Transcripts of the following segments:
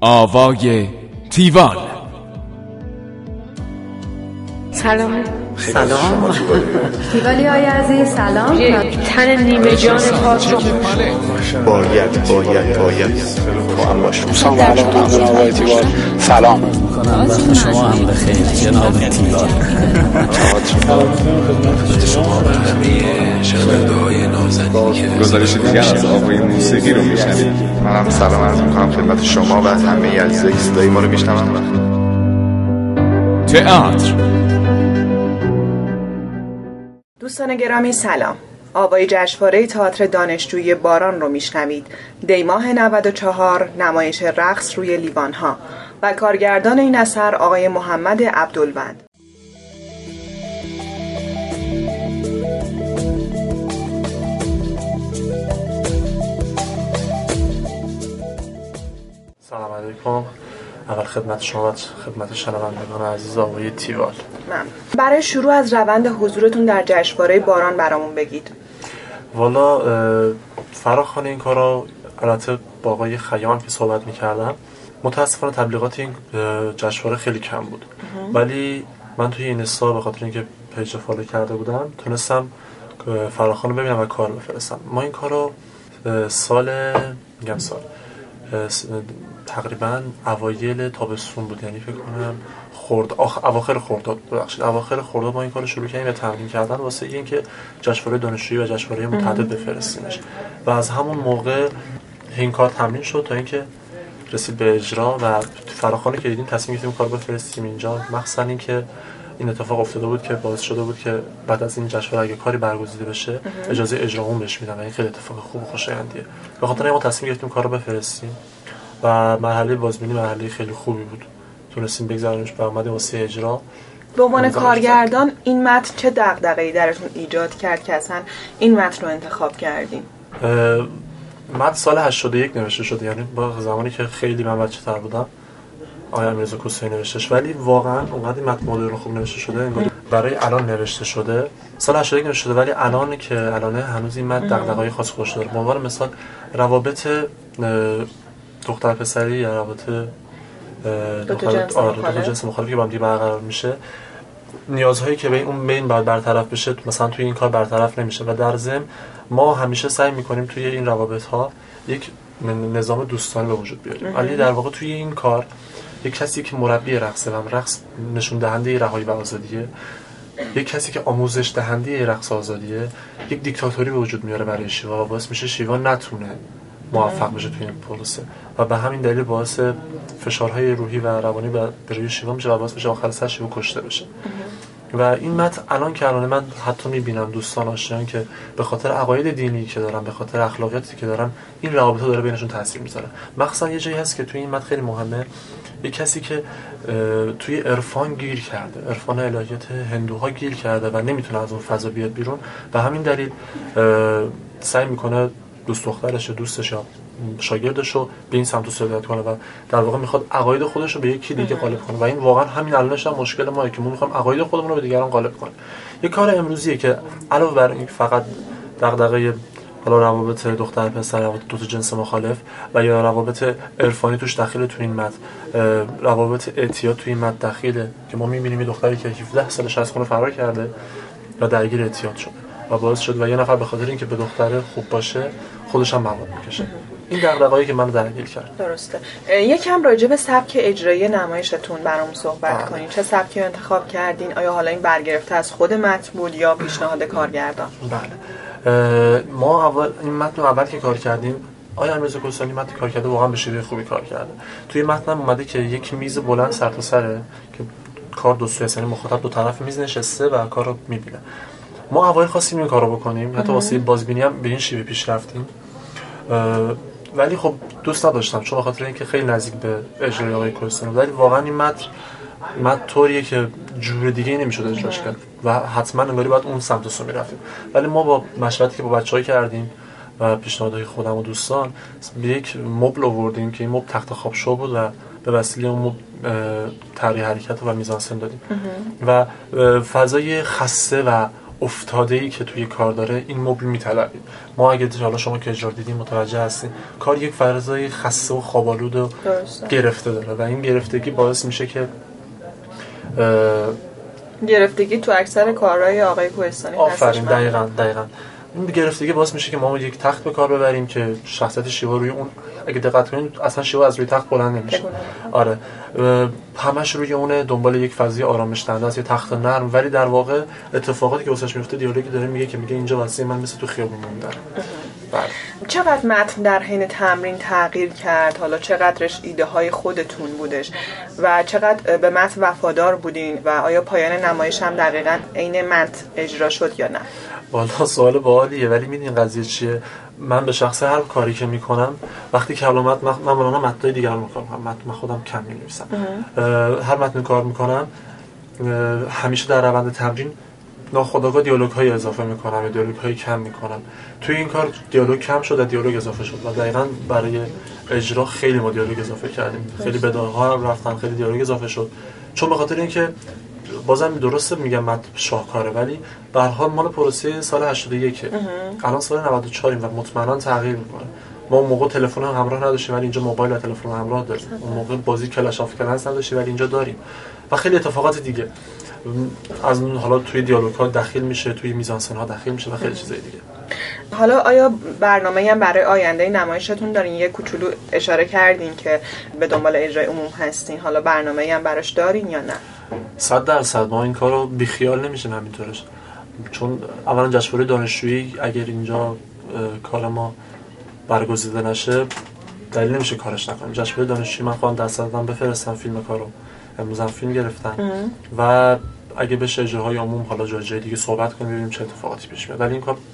آوای تیوال. سلام. سلام تیوالی های عزیز سلام. تن نیمه جان پاک رو باید با هم باشم. سلام علیکم جناب آقای تیوال. سلام میکنم وقت شما هم بخیر جناب تیوال. خدمت شما و همه شنونده‌های نازنین که گزارش دیگر از آوای موسیقی رو میشنوید. منم سلام عرض میکنم خدمت شما و همه عزیزایی که صدای ما رو میشنون. تئاتر. دوستان گرامی سلام. آوای جشنواره تئاتر دانشجویی باران رو میشنوید. دیماه 94 نمایش رقص روی لیوانها و کارگردان این اثر آقای محمد عبدالوند. سلام علیکم. اول خدمت شما و خدمت شنوندگان عزیز آوای تیوال. ممنون. برای شروع از روند حضورتون در جشنواره باران برامون بگید. والا فراخوان این کارا البته با آقای خیام که صحبت می‌کردم، متاسفانه تبلیغات این جشنواره خیلی کم بود. ولی من توی این سال به خاطر اینکه پیج فالو کرده بودم تونستم فراخوان رو ببینم و کار بفرستم. ما این کارو سال تقریبا اوایل تابستون بود، یعنی فکر کنم اواخر خرداد ما این کارو شروع کردیم و تمرین کردن واسه اینکه جشنواره دانشجویی و جشنواره متعدد بفرستیمش و از همون موقع این کار تمرین شد تا اینکه رسید به اجرا و فراخوانی که دیدیم تصمیم گرفتیم کار بفرستیم اینجا. مخصوصا اینکه این اتفاق افتاده بود که باعث شده بود که بعد از این جشنواره اگه کاری برگزیده بشه اجازه اجرا اون بهش میدن و این خیلی اتفاق خوب و خوشایندیه. به خاطر ما تصمیم گرفتیم کارو بفرستیم و مرحله بازبینی مرحله خیلی خوبی بود، تونستیم بگذاریمش و اومدیم واسه اجرا. به عنوان کارگردان این متن چه دغدغه‌ای درتون ایجاد کرد که اصلا این متن رو انتخاب کردین؟ متن سال 81 نوشته شده، یعنی با زمانی که خیلی من بچه‌تر بودم آقای امیررضا کوسهی نوشتش، ولی واقعا اونقدر متن مدرن خوب نوشته شده انگار برای الان نوشته شده. سال 81 نوشته شده ولی الان که الانه هنوز این متن دغدغه‌های خاص خودش داره. به عنوان مثال روابط دختر پسری یا روابط دو تا جنس مخالفی که با هم دیگه برقرار میشه، نیازهایی که بین باید برطرف بشه مثلا توی این کار برطرف نمیشه و در ضمن ما همیشه سعی میکنیم توی این روابط ها یک نظام دوستانه به وجود بیاریم. ولی در واقع توی این کار یک کسی که مربی رقصه و رقص نشون دهنده رهایی و آزادیه، یک کسی که آموزش دهنده رقص آزادیه، یک دیکتاتوری به وجود میاره برای شیوا و باعث میشه شیوا نتونه موفق بشه توی این پروسه و به همین دلیل باعث فشارهای روحی و روانی بر روی شیوا میشه و باعث میشه آخر سر شیوا کشته بشه. و این متن الان که الان من حتی میبینم دوستان آشنایان که به خاطر عقاید دینی که دارن، به خاطر اخلاقیاتی که دارن، این روابطا داره بینشون تاثیر میذاره. مخصوصا یه جایی هست که توی این متن خیلی مهمه، یک کسی که توی عرفان گیر کرده، عرفان الهیات هندوها گیر کرده و نمیتونه از اون فضا بیاد بیرون و همین دلیل سعی میکنه دوست دخترش یا دوستش یا شاگردش رو به این سمت سوقیت کنه و در واقع میخواد عقاید خودش رو به یکی دیگه غالب کنه و این واقعا همین الانش هم مشکل ماست که ما میخوایم عقاید خودمون رو به دیگران غالب کنیم. یه کار امروزیه که علاوه بر این فقط دغدغه حالا روابط دختر پسر، روابط دو تا جنس مخالف و یا روابط عرفانی توش داخل تو این متن، روابط اعتیاد تو این متن داخله که ما میبینیم یه دختری که 17 سالش از خونه فرار کرده و درگیر اعتیاد شده و باعث شد و یه نفر به خاطر اینکه به دختر خوب باشه خودش هم مواد میکشه. این دغدغه‌ای که منو درگیر کرد. درسته. یکم راجع به سبک اجرایی نمایشتون برام صحبت کنین. چه سبکی رو انتخاب کردین؟ آیا حالا این برگرفته از خود متن بود یا پیشنهاد کارگردان؟ بله. ما این متن اول که کار کردیم آقای امیررضا کوسهی متن کار کرده، واقعا به شیوه خوبی کار کرده. توی متن هم اومده که یک میز بلند سر تا سره که کار دو سویه، یعنی مخاطب دو طرف میز نشسته و کار رو میبینه. ما اول خواستیم این کارو بکنیم، حتی واسه بازبینی هم به این شیوه پیش رفتیم، ولی خب دوست نداشتم چون بخاطر اینکه خیلی نزدیک به اجرای آقای کوهستانی بود. ولی واقعا این متن طوریه که جور دیگه نمیشد اجراش کرد و حتما انگاری باید اون سمت سو میرفتیم. ولی ما با مشورتی که با بچه‌ها کردیم و پیشنهادهای خودم و دوستان به یک مبل آوردیم که این مبل تخت خواب شو بود و به وسیله اون طرح حرکت و میزانسن دادیم و فضای خسته و افتاده‌ای که توی کار داره این مبل میطلبید. ما اگه حالا شما که اجرا دیدین متوجه هستین کار یک فضای خسته و خواب‌آلود و گرفته داره و این گرفتگی باعث میشه که گرفتگی تو اکثر کارهای آقای کوهستانی هستش. آفرین، دقیقاً این گرفتگی باعث میشه که ما یک تخت به کار ببریم که شخصیت شیوا روی اون، اگه دقت کنید اصلا شیوا از روی تخت بلند نمیشه. آره، همش روی اون دنبال یک فضای آرامش دهنده است، یه تخت نرم، ولی در واقع اتفاقاتی که واسش میفته دیالوگی داره میگه که میگه اینجا واسه من مثل تو خیابون موندم. چقدر متن در حین تمرین تغییر کرد؟ حالا چقدرش ایده های خودتون بودش و چقدر به متن وفادار بودین و آیا پایان نمایش هم دقیقاً عین متن اجرا شد یا نه؟ والا سوال باحالیه، ولی میدونین قضیه چیه؟ من به شخص هر کاری که میکنم وقتی کلمات من مولانا متنای دیگر رو میکنم، من خودم کم می‌نویسم. هر متن کار میکنم همیشه در روند تمرین ناخودآگاه دیالوگ‌های اضافه میکنم یا دیالوگ‌های کم میکنم. توی این کار دیالوگ کم شد و دیالوگ اضافه شد و دقیقاً برای اجرا خیلی ما دیالوگ اضافه کردیم، خیلی بداها رفتن، خیلی دیالوگ اضافه شد، چون به خاطر اینکه بازم درسته میگم متن شاهکاره ولی به هر حال مال پروسه سال 81 الان سال 94 و مطمئنا تغییر میکنه. ما اون موقع تلفن همراه نداشتیم ولی اینجا موبایل و تلفن همراه داریم. اون موقع بازی کلاش آف کلنس نداشتیم ولی اینجا داریم و خیلی اتفاقات دیگه از اون حالا توی دیالوگ ها داخل میشه، توی میزانسن ها داخل میشه و خیلی چیزای دیگه. حالا آیا برنامه‌ای هم برای آینده نمایشتون دارین؟ یه کوچولو اشاره کردین که به دنبال اجرای عموم هستین، حالا برنامه‌ای هم براش دارین یا نه؟ 100% ما این کارو بیخیال نمیشیم همینطورش، چون اولا جشنواره دانشجویی اگر اینجا کار ما برگزیده نشه دلیل نمیشه کارش نکنیم. جشنواره دانشجویی من خواهم دست دادم بفرستم فیلم کارو، امروز هم فیلم گرفتم و اگه بشه اجراهای عموم حالا جای دیگه صحبت کنیم ببینیم چه اتفاقاتی پیش میاد، ولی این کار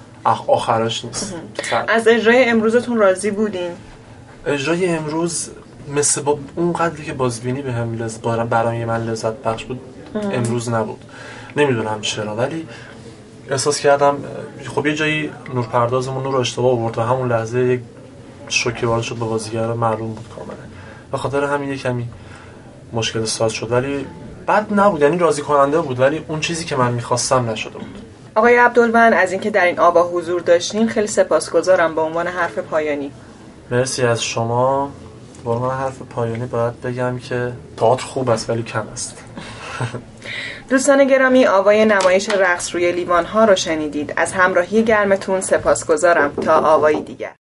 آخرش نیست. از اجرای امروزتون راضی بودین؟ اجرای امروز مثل با اون قدری که بازبینی به هم برای من لذت بخش بود امروز نبود. نمیدونم چرا ولی احساس کردم خب یه جایی نورپردازمون نور اشتباه آورد و همون لحظه یک شوکی وارد شد به بازیگرا، معلوم بود کاملا. به خاطر همین کمی مشکل ساز شد ولی بد نبود، یعنی راضی کننده بود ولی اون چیزی که من می‌خواستم نشده بود. آقای عبدالون از اینکه در این آوا حضور داشتین خیلی سپاسگزارم. به عنوان حرف پایانی مرسی از شما. به عنوان حرف پایانی باید بگم که تئاتر خوب است ولی کم است. دوستان گرامی، آوای نمایش رقص روی لیوان ها رو شنیدید. از همراهی گرمتون سپاسگزارم. تا آوایی دیگر.